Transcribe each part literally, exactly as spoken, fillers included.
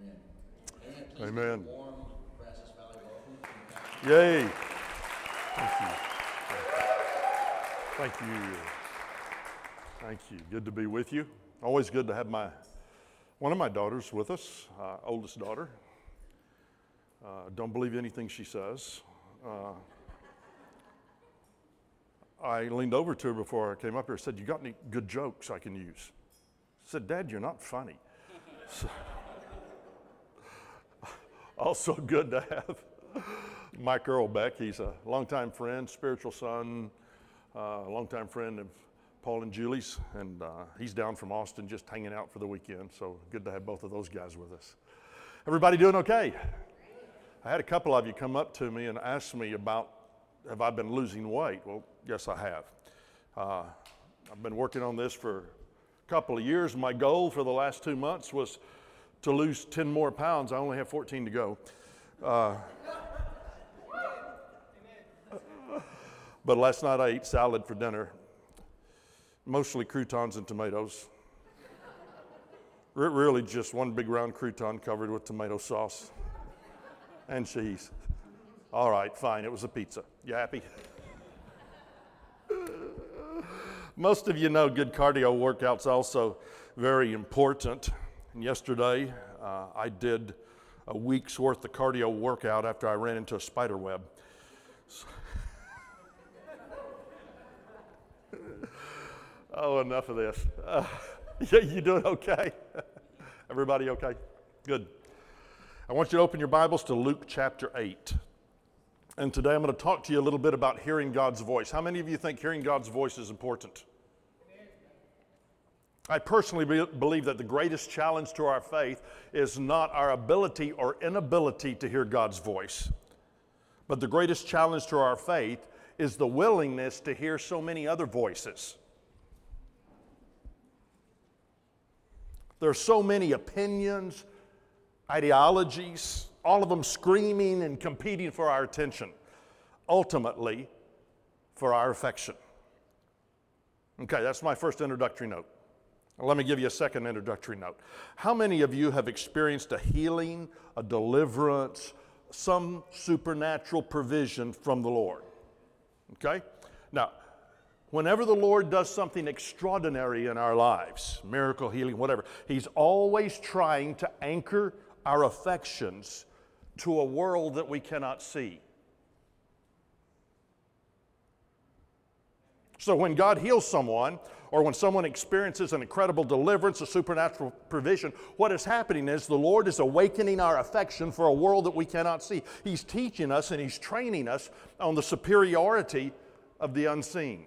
Amen. Warm Brazos Valley welcome. Yay. Thank you. Thank you. Thank you. Good to be with you. Always good to have my one of my daughters with us, uh, oldest daughter. Uh, don't believe anything she says. Uh, I leaned over to her before I came up here and said, "You got any good jokes I can use?" I said, "Dad, you're not funny." So, also good to have Mike Earlbeck. He's a longtime friend, spiritual son, uh, longtime friend of Paul and Julie's, and uh, he's down from Austin just hanging out for the weekend, so good to have both of those guys with us. Everybody doing okay? I had a couple of you come up to me and ask me about, have I been losing weight? Well, yes, I have. Uh, I've been working on this for a couple of years. My goal for the last two months was to lose ten more pounds. I only have fourteen to go. Uh, but last night I ate salad for dinner, mostly croutons and tomatoes. R- really just one big round crouton covered with tomato sauce and cheese. All right, fine, it was a pizza. You happy? Most of you know good cardio workouts also very important. And yesterday, uh, I did a week's worth of cardio workout after I ran into a spider web. So oh, enough of this. Uh, you, you doing okay? Everybody okay? Good. I want you to open your Bibles to Luke chapter eight. And today I'm going to talk to you a little bit about hearing God's voice. How many of you think hearing God's voice is important? I personally be, believe that the greatest challenge to our faith is not our ability or inability to hear God's voice, but the greatest challenge to our faith is the willingness to hear so many other voices. There are so many opinions, ideologies, all of them screaming and competing for our attention, ultimately for our affection. Okay, that's my first introductory note. Let me give you a second introductory note. How many of you have experienced a healing, a deliverance, some supernatural provision from the Lord? Okay? Now, whenever the Lord does something extraordinary in our lives, miracle, healing, whatever, He's always trying to anchor our affections to a world that we cannot see. So when God heals someone, or when someone experiences an incredible deliverance, a supernatural provision, what is happening is the Lord is awakening our affection for a world that we cannot see. He's teaching us and He's training us on the superiority of the unseen.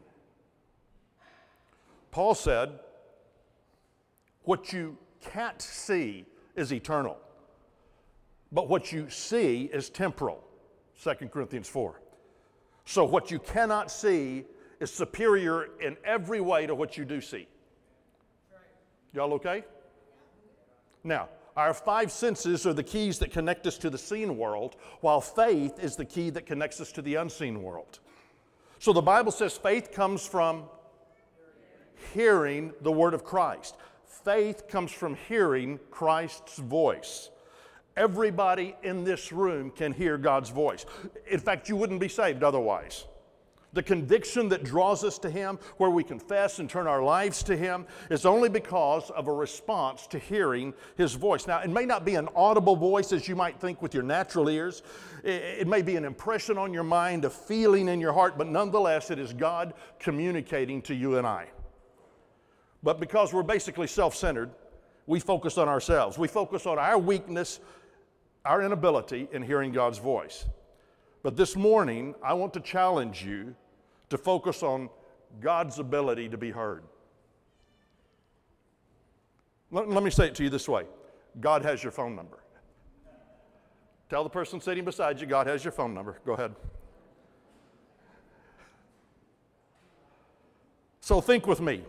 Paul said, what you can't see is eternal, but what you see is temporal, Second Corinthians four. So what you cannot see is superior in every way to what you do see. Y'all okay? Now, our five senses are the keys that connect us to the seen world, while faith is the key that connects us to the unseen world. So the Bible says faith comes from hearing the word of Christ. Faith comes from hearing Christ's voice. Everybody in this room can hear God's voice. In fact, you wouldn't be saved otherwise. The conviction that draws us to Him, where we confess and turn our lives to Him, is only because of a response to hearing His voice. Now, it may not be an audible voice as you might think with your natural ears. It may be an impression on your mind, a feeling in your heart, but nonetheless, it is God communicating to you and I. But because we're basically self-centered, we focus on ourselves. We focus on our weakness, our inability in hearing God's voice. But this morning, I want to challenge you to focus on God's ability to be heard. Let, let me say it to you this way. God has your phone number. Tell the person sitting beside you, God has your phone number. Go ahead. So think with me.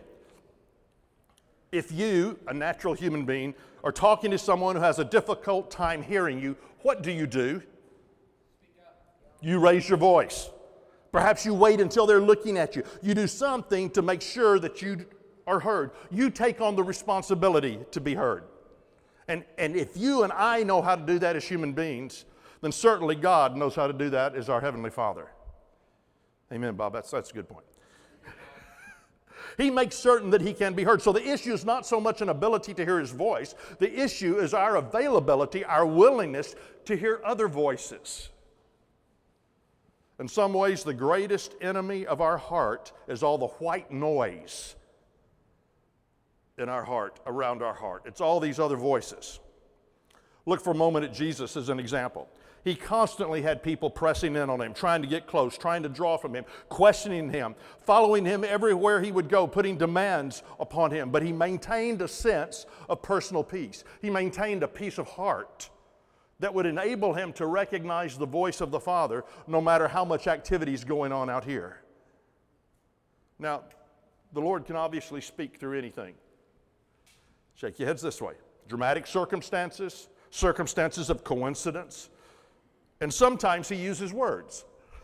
If you, a natural human being, are talking to someone who has a difficult time hearing you, what do you do? You raise your voice. Perhaps you wait until they're looking at you. You do something to make sure that you are heard. You take on the responsibility to be heard. And, and if you and I know how to do that as human beings, then certainly God knows how to do that as our Heavenly Father. Amen, Bob. That's, that's a good point. He makes certain that he can be heard. So the issue is not so much an ability to hear his voice. The issue is our availability, our willingness to hear other voices. In some ways, the greatest enemy of our heart is all the white noise in our heart, around our heart. It's all these other voices. Look for a moment at Jesus as an example. He constantly had people pressing in on him, trying to get close, trying to draw from him, questioning him, following him everywhere he would go, putting demands upon him. But he maintained a sense of personal peace. He maintained a peace of heart that would enable him to recognize the voice of the Father no matter how much activity is going on out here. Now, the Lord can obviously speak through anything. Shake your heads this way. Dramatic circumstances, circumstances of coincidence, and sometimes he uses words.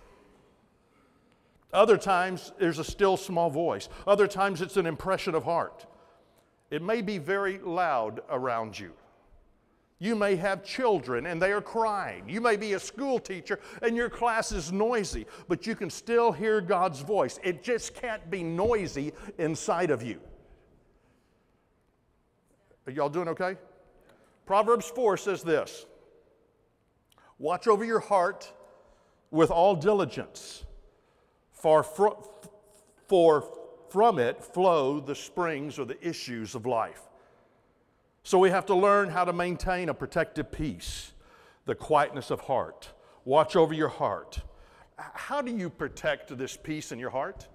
Other times there's a still small voice. Other times it's an impression of heart. It may be very loud around you. You may have children and they are crying. You may be a school teacher and your class is noisy, but you can still hear God's voice. It just can't be noisy inside of you. Are y'all doing okay? Proverbs four says this: watch over your heart with all diligence, for, fr- for from it flow the springs or the issues of life. So we have to learn how to maintain a protective peace, the quietness of heart. Watch over your heart. How do you protect this peace in your heart?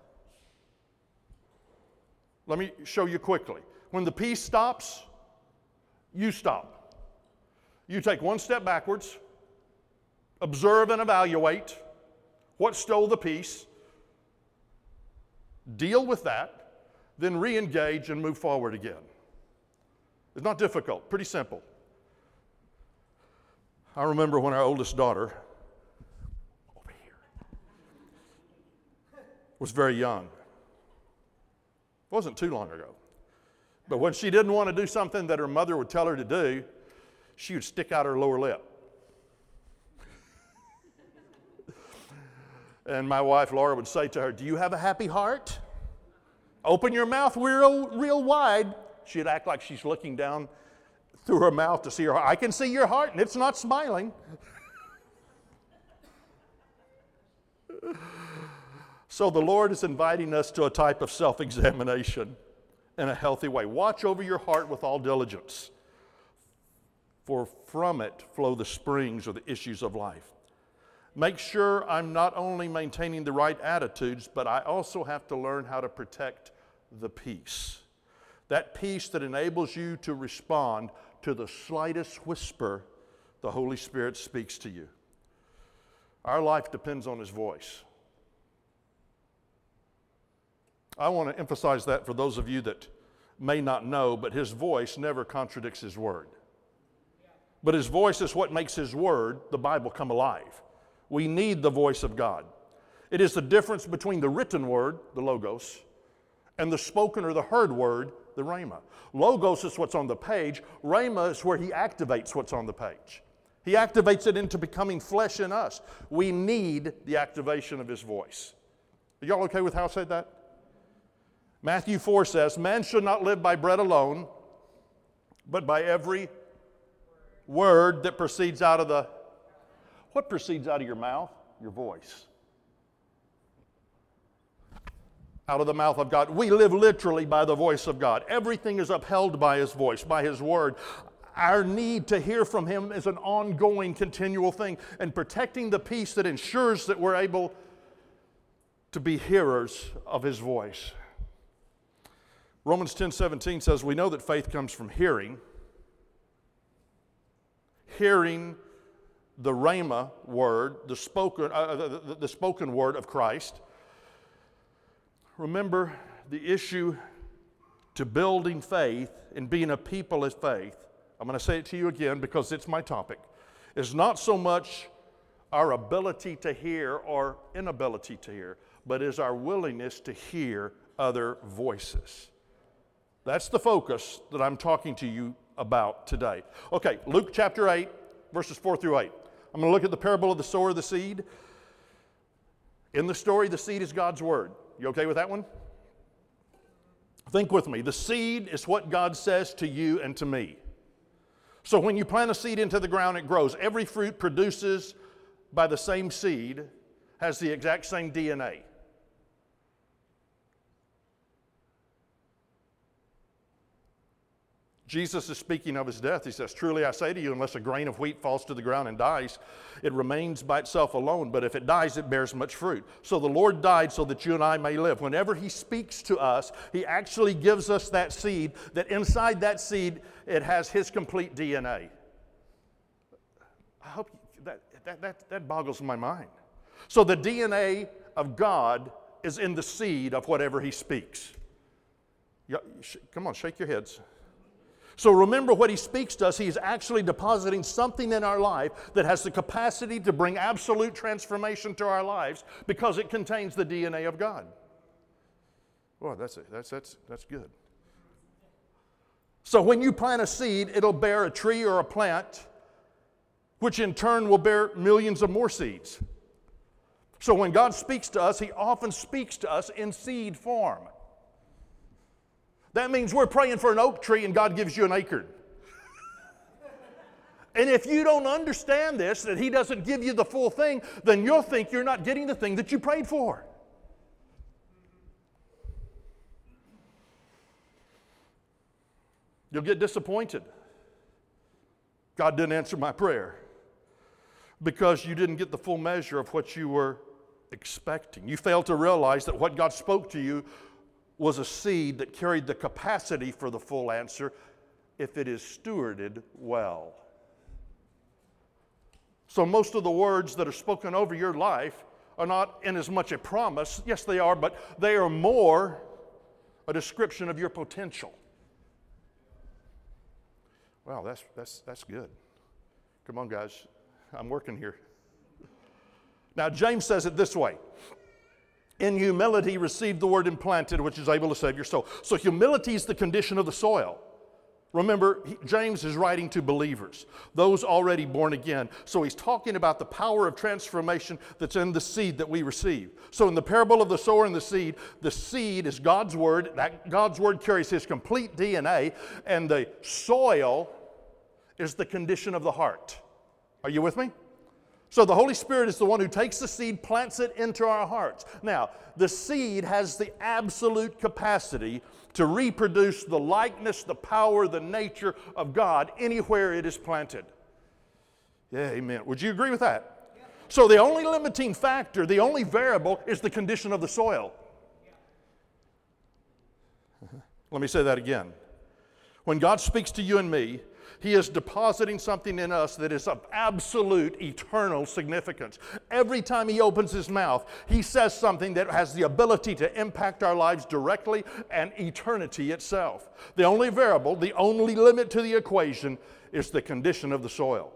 Let me show you quickly. When the peace stops, you stop. You take one step backwards, observe and evaluate what stole the peace, deal with that, then re-engage and move forward again. It's not difficult, pretty simple. I remember when our oldest daughter, over here, was very young. It wasn't too long ago. But when she didn't want to do something that her mother would tell her to do, she would stick out her lower lip. And my wife, Laura, would say to her, "Do you have a happy heart? Open your mouth real, real wide." She'd act like she's looking down through her mouth to see her heart. "I can see your heart, and it's not smiling." So the Lord is inviting us to a type of self-examination in a healthy way. Watch over your heart with all diligence, for from it flow the springs or the issues of life. Make sure I'm not only maintaining the right attitudes, but I also have to learn how to protect the peace. That peace that enables you to respond to the slightest whisper the Holy Spirit speaks to you. Our life depends on His voice. I want to emphasize that for those of you that may not know, but His voice never contradicts His Word. But His voice is what makes His Word, the Bible, come alive. We need the voice of God. It is the difference between the written word, the Logos, and the spoken or the heard word, the Rhema. Logos is what's on the page. Rhema is where He activates what's on the page. He activates it into becoming flesh in us. We need the activation of His voice. Are y'all okay with how I said that? Matthew four says, "Man should not live by bread alone, but by every word that proceeds out of the..." What proceeds out of your mouth? Your voice. Out of the mouth of God. We live literally by the voice of God. Everything is upheld by His voice, by His Word. Our need to hear from Him is an ongoing, continual thing. And protecting the peace that ensures that we're able to be hearers of His voice. Romans ten seventeen says, "We know that faith comes from hearing. Hearing the Rhema word, the spoken, uh, the, the spoken word of Christ." Remember, the issue to building faith and being a people of faith, I'm going to say it to you again because it's my topic, is not so much our ability to hear or inability to hear, but is our willingness to hear other voices. That's the focus that I'm talking to you about today. Okay, Luke chapter eight, verses four through eight. I'm going to look at the parable of the sower of the seed. In the story, the seed is God's word. You okay with that one? Think with me. The seed is what God says to you and to me. So when you plant a seed into the ground, it grows. Every fruit produces by the same seed has the exact same D N A. Jesus is speaking of his death. He says, truly I say to you, unless a grain of wheat falls to the ground and dies, it remains by itself alone. But if it dies, it bears much fruit. So the Lord died so that you and I may live. Whenever he speaks to us, he actually gives us that seed, that inside that seed, it has his complete D N A. I hope that, that, that, that boggles my mind. So the D N A of God is in the seed of whatever he speaks. Yeah, come on, shake your heads. So remember, what he speaks to us, he is actually depositing something in our life that has the capacity to bring absolute transformation to our lives because it contains the D N A of God. Well, that's it. That's, that's, that's good. So when you plant a seed, it'll bear a tree or a plant, which in turn will bear millions of more seeds. So when God speaks to us, he often speaks to us in seed form. That means we're praying for an oak tree and God gives you an acorn. And if you don't understand this, that he doesn't give you the full thing, then you'll think you're not getting the thing that you prayed for. You'll get disappointed. God didn't answer my prayer because you didn't get the full measure of what you were expecting. You failed to realize that what God spoke to you was a seed that carried the capacity for the full answer if it is stewarded well. So most of the words that are spoken over your life are not in as much a promise. Yes, they are, but they are more a description of your potential. Wow, that's, that's, that's good. Come on, guys. I'm working here. Now, James says it this way. In humility, receive the word implanted, which is able to save your soul. So humility is the condition of the soil. Remember, he, James is writing to believers, those already born again. So he's talking about the power of transformation that's in the seed that we receive. So in the parable of the sower and the seed, the seed is God's word. That God's word carries his complete D N A, and the soil is the condition of the heart. Are you with me? So the Holy Spirit is the one who takes the seed, plants it into our hearts. Now, the seed has the absolute capacity to reproduce the likeness, the power, the nature of God anywhere it is planted. Yeah, amen. Would you agree with that? Yeah. So the only limiting factor, the only variable is the condition of the soil. Yeah. Let me say that again. When God speaks to you and me, he is depositing something in us that is of absolute eternal significance. Every time he opens his mouth, he says something that has the ability to impact our lives directly and eternity itself. The only variable, the only limit to the equation is the condition of the soil.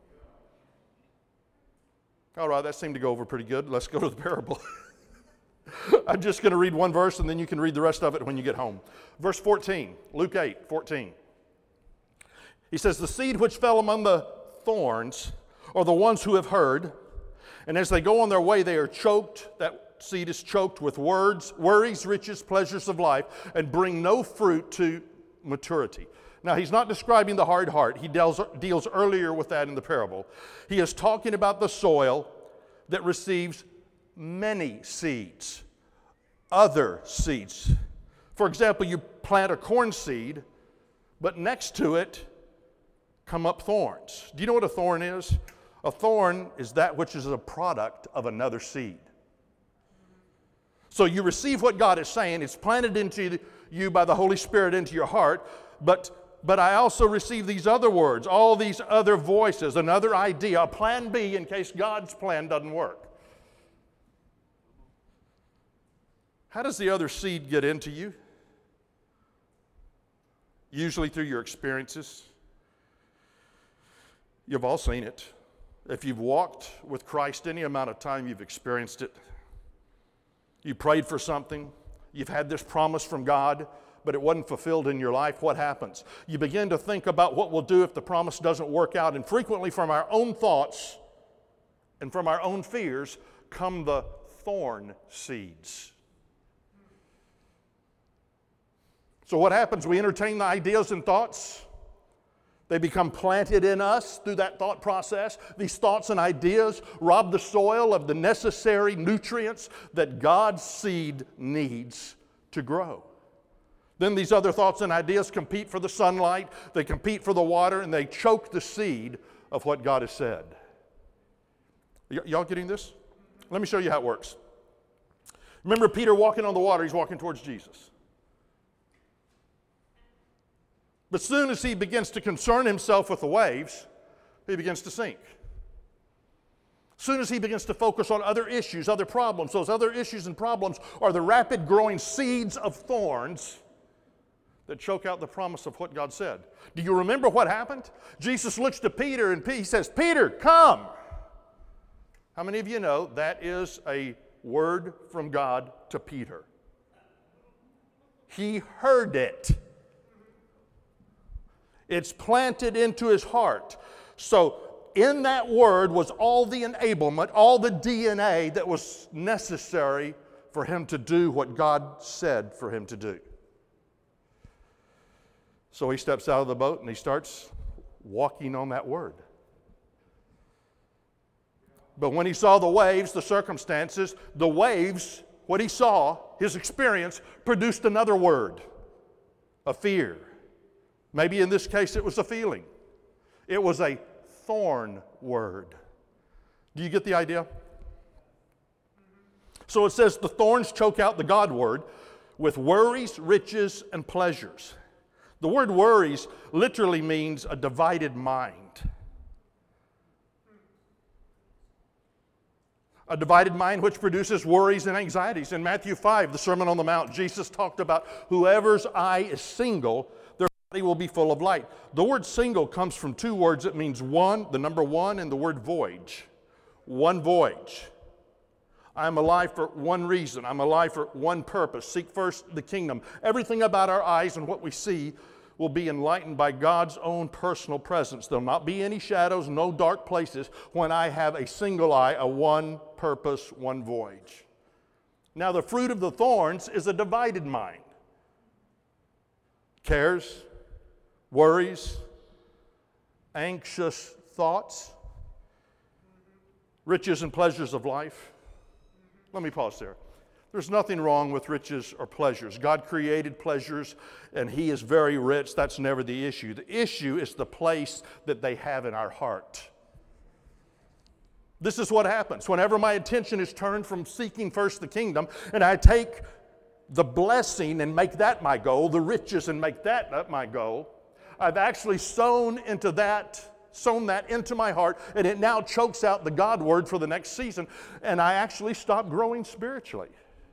All right, that seemed to go over pretty good. Let's go to the parable. I'm just going to read one verse and then you can read the rest of it when you get home. Verse fourteen, Luke eight, fourteen. He says, the seed which fell among the thorns are the ones who have heard, and as they go on their way, they are choked. That seed is choked with words, worries, riches, pleasures of life, and bring no fruit to maturity. Now, he's not describing the hard heart. He deals, deals earlier with that in the parable. He is talking about the soil that receives many seeds, other seeds. For example, you plant a corn seed, but next to it come up thorns. Do you know what a thorn is? A thorn is that which is a product of another seed. So you receive what God is saying. It's planted into you by the Holy Spirit into your heart, but, but I also receive these other words, all these other voices, another idea, a plan B in case God's plan doesn't work. How does the other seed get into you? Usually through your experiences. You've all seen it. If you've walked with Christ any amount of time, you've experienced it. You prayed for something. You've had this promise from God, but it wasn't fulfilled in your life, what happens? You begin to think about what we'll do if the promise doesn't work out, and frequently from our own thoughts and from our own fears come the thorn seeds. So what happens? We entertain the ideas and thoughts. They become planted in us through that thought process. These thoughts and ideas rob the soil of the necessary nutrients that God's seed needs to grow. Then these other thoughts and ideas compete for the sunlight, they compete for the water, and they choke the seed of what God has said. Y- y'all getting this? Let me show you how it works. Remember Peter walking on the water, he's walking towards Jesus. But soon as he begins to concern himself with the waves, he begins to sink. Soon as he begins to focus on other issues, other problems, those other issues and problems are the rapid growing seeds of thorns that choke out the promise of what God said. Do you remember what happened? Jesus looks to Peter and he says, "Peter, come." How many of you know that is a word from God to Peter? He heard it. It's planted into his heart. So in that word was all the enablement, all the D N A that was necessary for him to do what God said for him to do. So he steps out of the boat and he starts walking on that word. But when he saw the waves, the circumstances, the waves, what he saw, his experience, produced another word, a fear. Maybe in this case it was a feeling. It was a thorn word. Do you get the idea? So it says the thorns choke out the God word with worries, riches, and pleasures. The word worries literally means a divided mind. A divided mind which produces worries and anxieties. In Matthew five, the Sermon on the Mount, Jesus talked about whoever's eye is single, their body will be full of light. The word single comes from two words. It means one, the number one, and the word voyage. One voyage. I'm alive for one reason. I'm alive for one purpose. Seek first the kingdom. Everything about our eyes and what we see will be enlightened by God's own personal presence. There'll not be any shadows, no dark places when I have a single eye, a one purpose, one voyage. Now the fruit of the thorns is a divided mind. Cares, worries, anxious thoughts, riches and pleasures of life. Let me pause there. There's nothing wrong with riches or pleasures. God created pleasures and He is very rich. That's never the issue. The issue is the place that they have in our heart. This is what happens. Whenever my attention is turned from seeking first the kingdom and I take the blessing and make that my goal, the riches and make that my goal, I've actually sown into that sown that into my heart, and it now chokes out the God word for the next season, and I actually stop growing spiritually.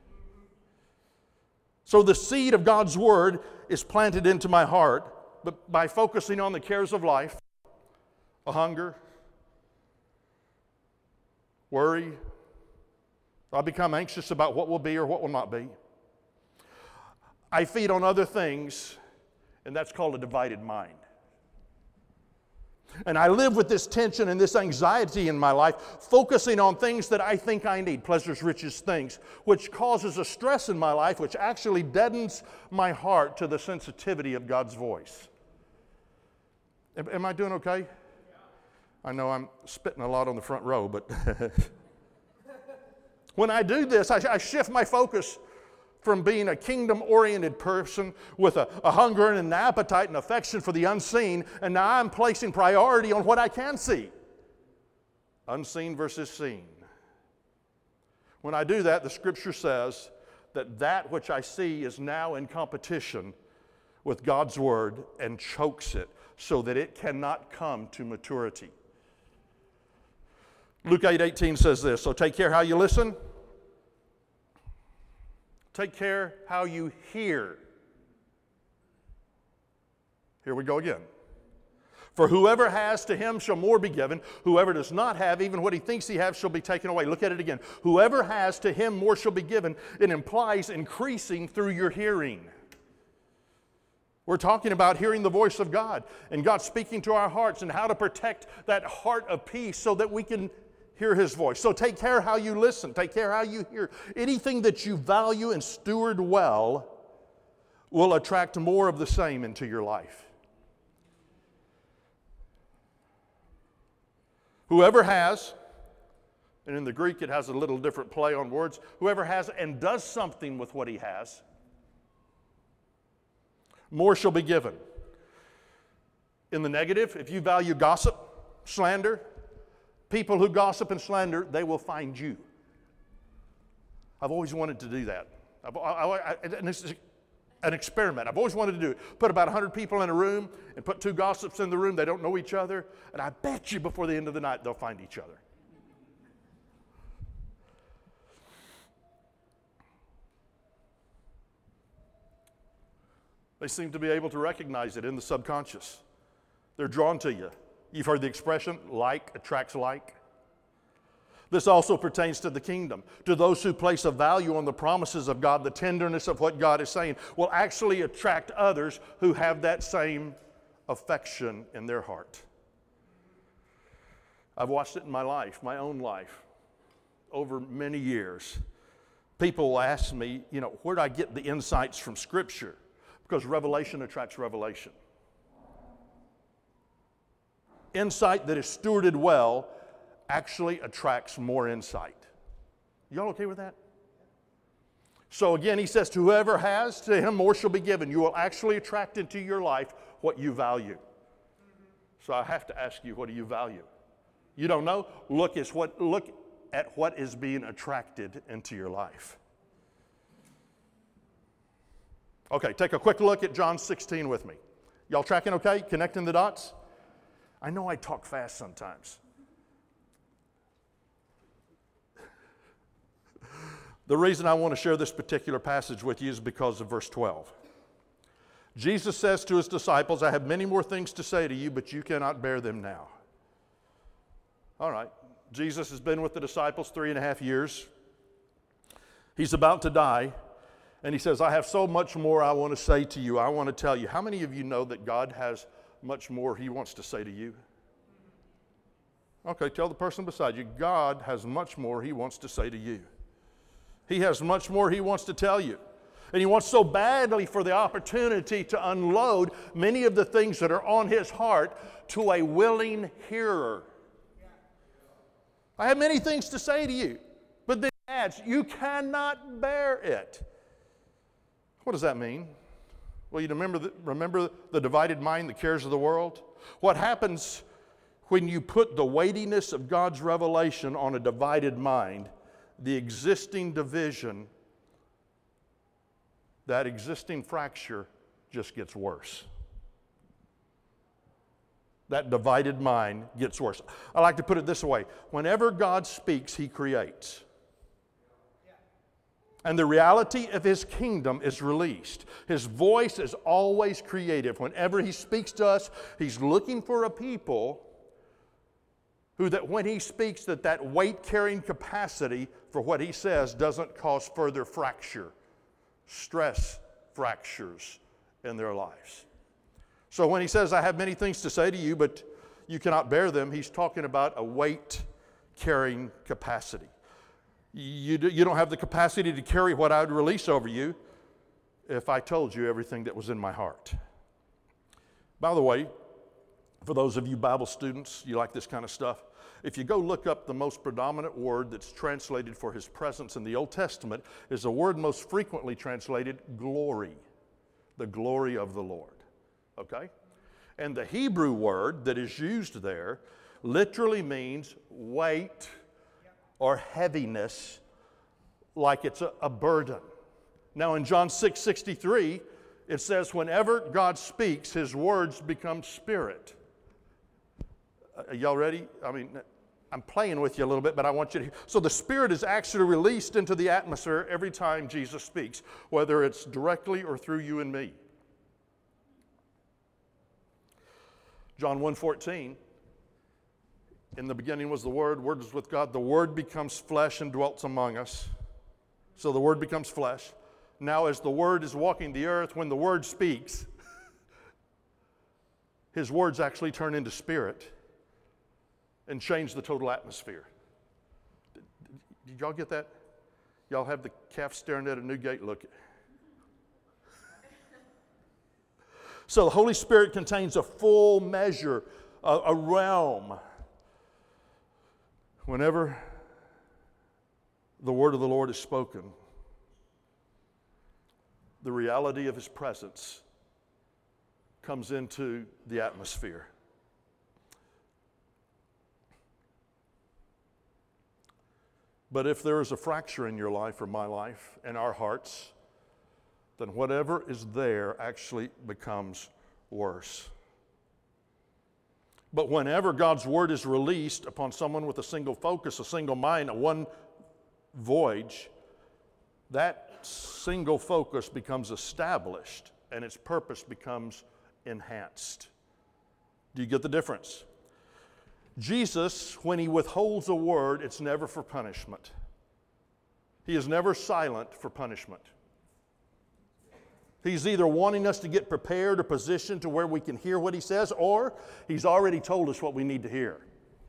So the seed of God's word is planted into my heart, but by focusing on the cares of life, a hunger, worry, I'll become anxious about what will be or what will not be. I feed on other things, and that's called a divided mind. And I live with this tension and this anxiety in my life, focusing on things that I think I need, pleasures, riches, things, which causes a stress in my life, which actually deadens my heart to the sensitivity of God's voice. Am, am I doing okay? I know I'm spitting a lot on the front row, but when I do this, I, I shift my focus from being a kingdom-oriented person with a, a hunger and an appetite and affection for the unseen, and now I'm placing priority on what I can see. Unseen versus seen. When I do that, the Scripture says that that which I see is now in competition with God's Word and chokes it so that it cannot come to maturity. Luke eight eighteen says this, so take care how you listen. Take care how you hear. Here we go again. For whoever has, to him shall more be given. Whoever does not have, even what he thinks he has shall be taken away. Look at it again. Whoever has, to him more shall be given. It implies increasing through your hearing. We're talking about hearing the voice of God and God speaking to our hearts and how to protect that heart of peace so that we can hear His voice. So take care how you listen. Take care how you hear. Anything that you value and steward well will attract more of the same into your life. Whoever has, and in the Greek it has a little different play on words, whoever has and does something with what he has, more shall be given. In the negative, if you value gossip, slander, people who gossip and slander, they will find you. I've always wanted to do that. I've, I, I, and this is an experiment. I've always wanted to do it. Put about one hundred people in a room and put two gossips in the room. They don't know each other. And I bet you before the end of the night, they'll find each other. They seem to be able to recognize it in the subconscious. They're drawn to you. You've heard the expression, like attracts like. This also pertains to the kingdom. To those who place a value on the promises of God, the tenderness of what God is saying will actually attract others who have that same affection in their heart. I've watched it in my life, my own life, over many years. People will ask me, you know, where do I get the insights from Scripture? Because revelation attracts revelation. Insight that is stewarded well actually attracts more insight. Y'all okay with that? So again, he says, to whoever has, to him more shall be given. You will actually attract into your life what you value. So I have to ask you, what do you value? You don't know? Look, it's what, look at what is being attracted into your life. Okay, take a quick look at John sixteen with me. Y'all tracking okay? Connecting the dots? I know I talk fast sometimes. The reason I want to share this particular passage with you is because of verse twelve. Jesus says to his disciples, I have many more things to say to you, but you cannot bear them now. All right, Jesus has been with the disciples three and a half years. He's about to die. And he says, I have so much more I want to say to you. I want to tell you. How many of you know that God has much more He wants to say to you? Okay, tell the person beside you, God has much more He wants to say to you. He has much more He wants to tell you. And He wants so badly for the opportunity to unload many of the things that are on His heart to a willing hearer. I have many things to say to you, but then He adds, you cannot bear it. What does that mean? Well, you remember the, remember the divided mind, the cares of the world? What happens when you put the weightiness of God's revelation on a divided mind? The existing division, that existing fracture just gets worse. That divided mind gets worse. I like to put it this way. Whenever God speaks, He creates. And the reality of His kingdom is released. His voice is always creative. Whenever He speaks to us, He's looking for a people who, that when He speaks, that that weight-carrying capacity for what He says doesn't cause further fracture, stress fractures in their lives. So when He says, I have many things to say to you, but you cannot bear them, He's talking about a weight-carrying capacity. You, do, you don't have the capacity to carry what I would release over you if I told you everything that was in my heart. By the way, for those of you Bible students, you like this kind of stuff, if you go look up the most predominant word that's translated for His presence in the Old Testament is the word most frequently translated glory, the glory of the Lord, okay? And the Hebrew word that is used there literally means weight or heaviness, like it's a, a burden. Now in John six sixty-three, it says, whenever God speaks, His words become spirit. Are y'all ready? I mean, I'm playing with you a little bit, but I want you to hear. So the Spirit is actually released into the atmosphere every time Jesus speaks, whether it's directly or through you and me. John one fourteen, in the beginning was the Word, Word was with God. The Word becomes flesh and dwelt among us. So the Word becomes flesh. Now as the Word is walking the earth, when the Word speaks, His words actually turn into spirit and change the total atmosphere. Did, did y'all get that? Y'all have the calf staring at a new gate looking. So the Holy Spirit contains a full measure, a, a realm. Whenever the word of the Lord is spoken, the reality of His presence comes into the atmosphere. But if there is a fracture in your life or my life, in our hearts, then whatever is there actually becomes worse. But whenever God's word is released upon someone with a single focus, a single mind, a one voyage, that single focus becomes established and its purpose becomes enhanced. Do you get the difference? Jesus, when He withholds a word, it's never for punishment. He is never silent for punishment. He's either wanting us to get prepared or positioned to where we can hear what He says, or He's already told us what we need to hear.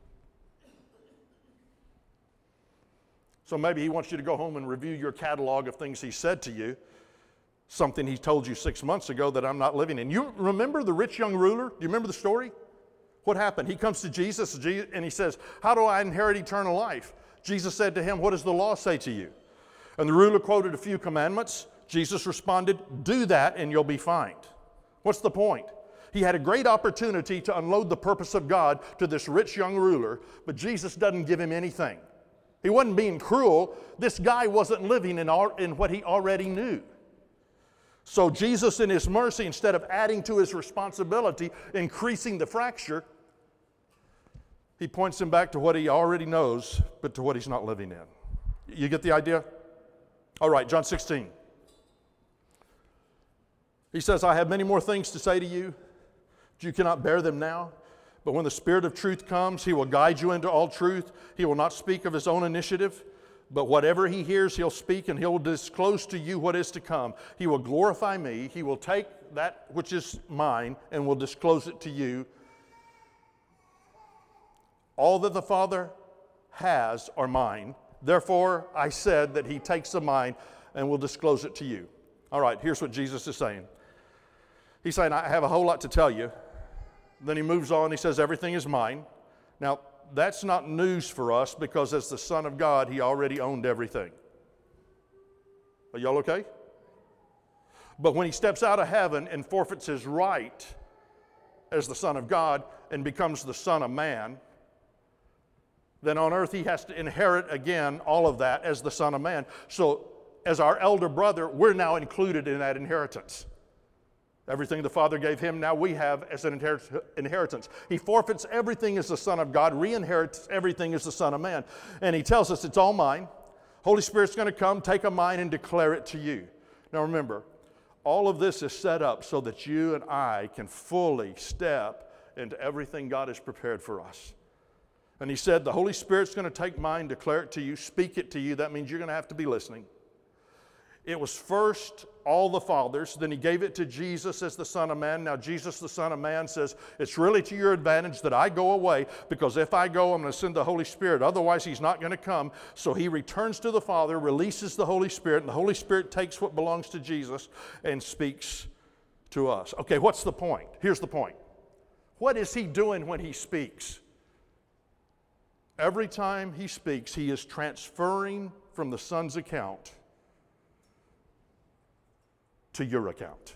So maybe He wants you to go home and review your catalog of things He said to you, something He told you six months ago that I'm not living in. You remember the rich young ruler? Do you remember the story? What happened? He comes to Jesus and he says, how do I inherit eternal life? Jesus said to him, what does the law say to you? And the ruler quoted a few commandments. Jesus responded, do that and you'll be fine. What's the point? He had a great opportunity to unload the purpose of God to this rich young ruler, but Jesus doesn't give him anything. He wasn't being cruel. This guy wasn't living in, all, in what he already knew. So Jesus, in His mercy, instead of adding to his responsibility, increasing the fracture, He points him back to what he already knows, but to what he's not living in. You get the idea? All right, John sixteen. He says, I have many more things to say to you, but you cannot bear them now. But when the Spirit of truth comes, He will guide you into all truth. He will not speak of His own initiative, but whatever He hears, He'll speak, and He'll disclose to you what is to come. He will glorify Me. He will take that which is mine and will disclose it to you. All that the Father has are mine. Therefore, I said that He takes of mine and will disclose it to you. All right, here's what Jesus is saying. He's saying, I have a whole lot to tell you. Then He moves on. He says, everything is mine. Now, that's not news for us because as the Son of God, He already owned everything. Are y'all okay? But when He steps out of heaven and forfeits His right as the Son of God and becomes the Son of Man, then on earth He has to inherit again all of that as the Son of Man. So as our elder brother, we're now included in that inheritance. Everything the Father gave Him, now we have as an inheritance. He forfeits everything as the Son of God, re-inherits everything as the Son of Man. And He tells us it's all mine. Holy Spirit's going to come, take a mine, and declare it to you. Now remember, all of this is set up so that you and I can fully step into everything God has prepared for us. And He said, the Holy Spirit's going to take mine, declare it to you, speak it to you. That means you're going to have to be listening. It was first all the fathers, then He gave it to Jesus as the Son of Man. Now Jesus, the Son of Man, says, it's really to your advantage that I go away, because if I go, I'm going to send the Holy Spirit. Otherwise, He's not going to come. So He returns to the Father, releases the Holy Spirit, and the Holy Spirit takes what belongs to Jesus and speaks to us. Okay, what's the point? Here's the point. What is He doing when He speaks? Every time He speaks, He is transferring from the Son's account to your account.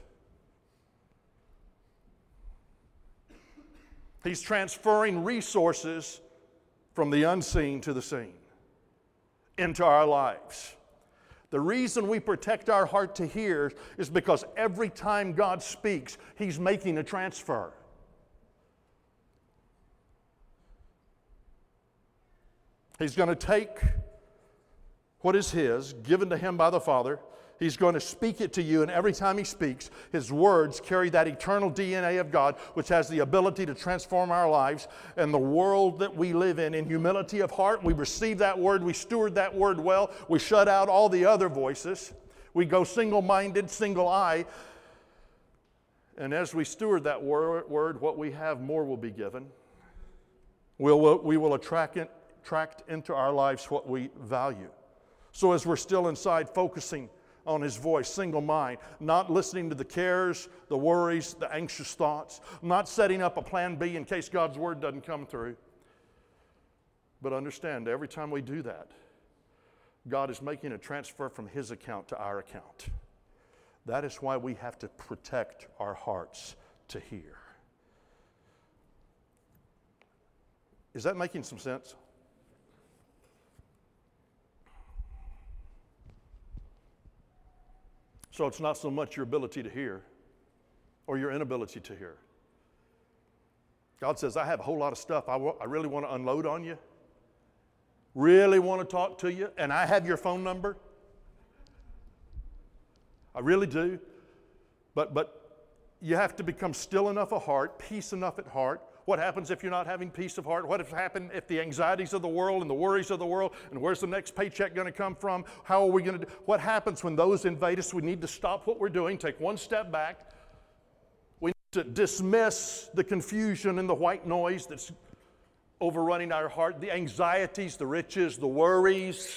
He's transferring resources from the unseen to the seen into our lives. The reason we protect our heart to hear is because every time God speaks, He's making a transfer. He's going to take what is His, given to Him by the Father. He's going to speak it to you, and every time He speaks, His words carry that eternal D N A of God, which has the ability to transform our lives and the world that we live in. In humility of heart, we receive that word, we steward that word well, we shut out all the other voices, we go single-minded, single-eye, And as we steward that wor- word, what we have, more will be given. We'll, we will attract, it, attract into our lives what we value. So as we're still inside, focusing on His voice, single mind, not listening to the cares, the worries, the anxious thoughts, not setting up a plan B in case God's word doesn't come through. But understand, every time we do that, God is making a transfer from His account to our account. That is why we have to protect our hearts to hear. Is that making some sense? So it's not so much your ability to hear or your inability to hear. God says, I have a whole lot of stuff I, w- I really want to unload on you, really want to talk to you, and I have your phone number. I really do. But, but you have to become still enough of heart, peace enough at heart. What happens if you're not having peace of heart? What has happened if the anxieties of the world and the worries of the world, and where's the next paycheck going to come from? How are we going to do? What happens when those invade us? We need to stop what we're doing, take one step back. We need to dismiss the confusion and the white noise that's overrunning our heart, the anxieties, the riches, the worries.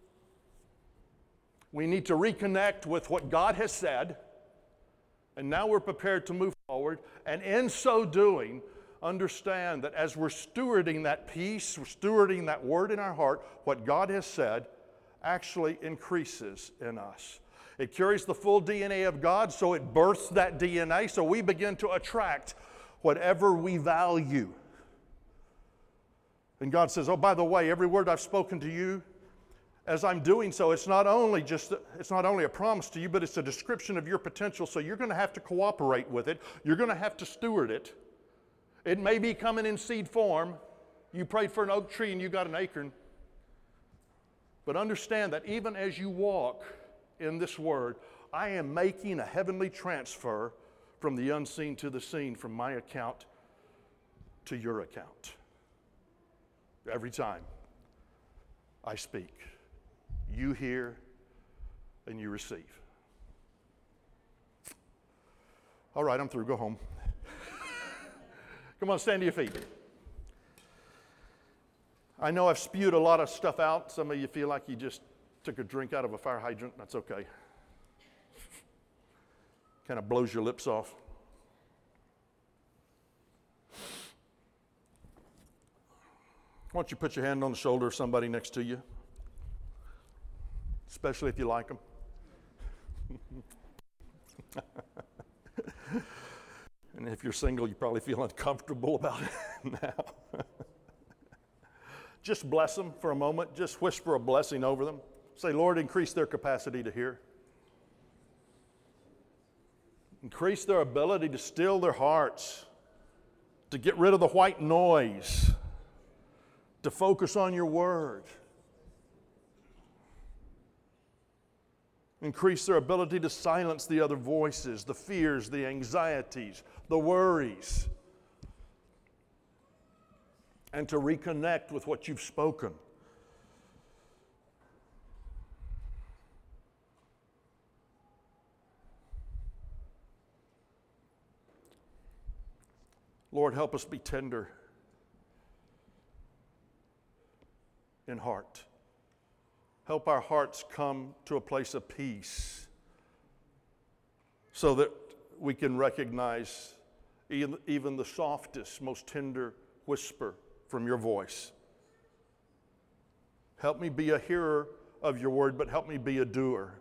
We need to reconnect with what God has said, and now we're prepared to move forward. And in so doing, understand that as we're stewarding that peace, we're stewarding that word in our heart, what God has said actually increases in us. It carries the full D N A of God, so it births that D N A, so we begin to attract whatever we value. And God says, oh, by the way, every word I've spoken to you, as I'm doing so, it's not only just it's not only a promise to you, but it's a description of your potential, so you're going to have to cooperate with it. You're going to have to steward it. It may be coming in seed form. You prayed for an oak tree and you got an acorn. But understand that even as you walk in this word, I am making a heavenly transfer from the unseen to the seen, from my account to your account. Every time I speak, you hear and you receive. All right, I'm through. Go home. Come on, stand to your feet. I know I've spewed a lot of stuff out. Some of you feel like you just took a drink out of a fire hydrant. That's okay. Kind of blows your lips off. Why don't you put your hand on the shoulder of somebody next to you, especially if you like them. And if you're single, you probably feel uncomfortable about it now. Just bless them for a moment. Just whisper a blessing over them. Say, Lord, increase their capacity to hear. Increase their ability to still their hearts, to get rid of the white noise, to focus on your word. Increase their ability to silence the other voices, the fears, the anxieties, the worries, and to reconnect with what you've spoken. Lord, help us be tender in heart. Help our hearts come to a place of peace so that we can recognize even the softest, most tender whisper from your voice. Help me be a hearer of your word, but help me be a doer.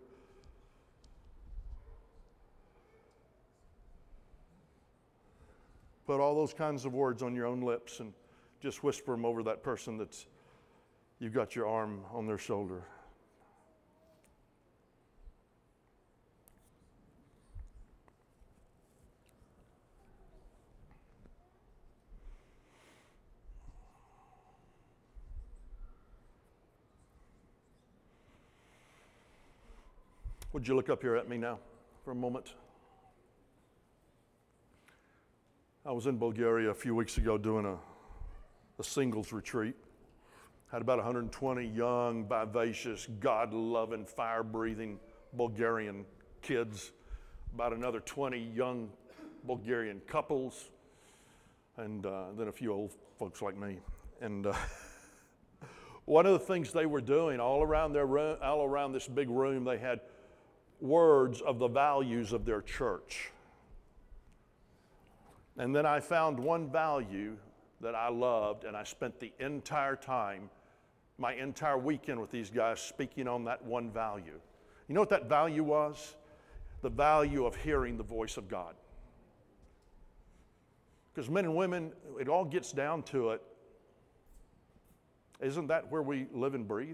Put all those kinds of words on your own lips and just whisper them over that person that's you've got your arm on their shoulder. Would you look up here at me now for a moment? I was in Bulgaria a few weeks ago doing a, a singles retreat. Had about one hundred twenty young, vivacious, God-loving, fire-breathing Bulgarian kids. About another twenty young Bulgarian couples, and uh, then a few old folks like me. And uh, one of the things they were doing all around their room, all around this big room, they had words of the values of their church. And then I found one value that I loved, and I spent the entire time, my entire weekend with these guys speaking on that one value. You know what that value was? The value of hearing the voice of God. Because men and women, it all gets down to it. Isn't that where we live and breathe?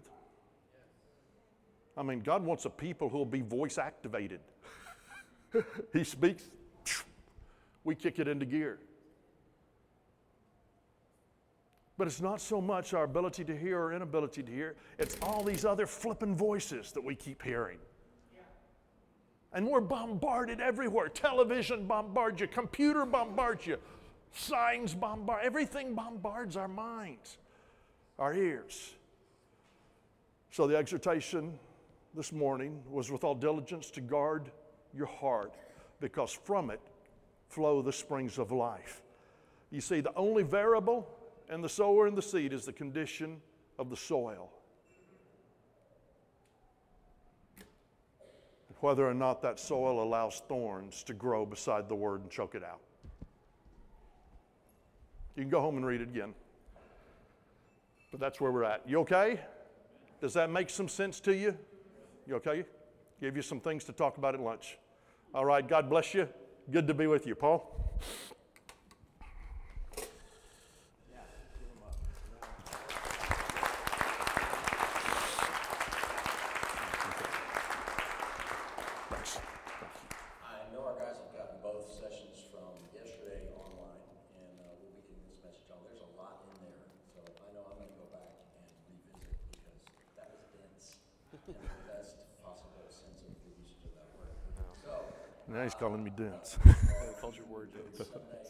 I mean, God wants a people who will be voice activated. He speaks, we kick it into gear. But it's not so much our ability to hear or inability to hear, it's all these other flipping voices that we keep hearing. And we're bombarded everywhere. Television bombards you, computer bombards you, signs bombard, everything bombards our minds, our ears. So the exhortation this morning was with all diligence to guard your heart, because from it flow the springs of life. You see, the only variable in the sower and the seed is the condition of the soil. Whether or not that soil allows thorns to grow beside the word and choke it out. You can go home and read it again. But that's where we're at. You okay? Does that make some sense to you? You okay? Give you some things to talk about at lunch. All right, God bless you. Good to be with you. Paul? Now he's calling me dense. Culture word.